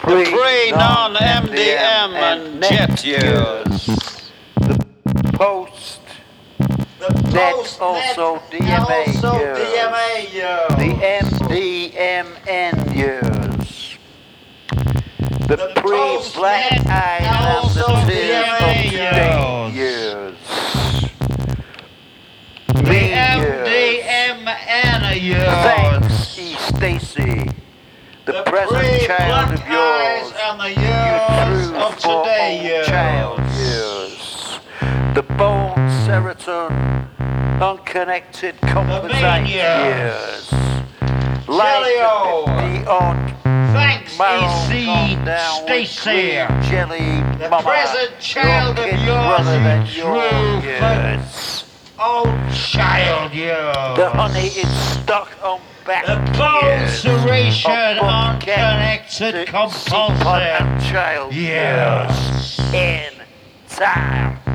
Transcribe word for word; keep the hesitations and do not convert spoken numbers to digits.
pre, non-M D M and jet years. The post, The net post also net D M A also years. D M A years. The M D M N years. The, The pre-black post-net eye and also the D tears M of A today years. years. The Me M years. D M N years. Thanks, E. Stacy, the, The present child of pre-black eyes yours. and the You years true of for today old years. child years. The bone serotonin, unconnected composite years. years. Like Jelly-o. the fifty odd Thanks, marrow E C gone down with Stacy. green jelly The mama. present child your of kid yours, brother you than true your for- years. Old child years. The honey is stuck on back The bone years. serration Of unconnected to compulsive and child years. in time.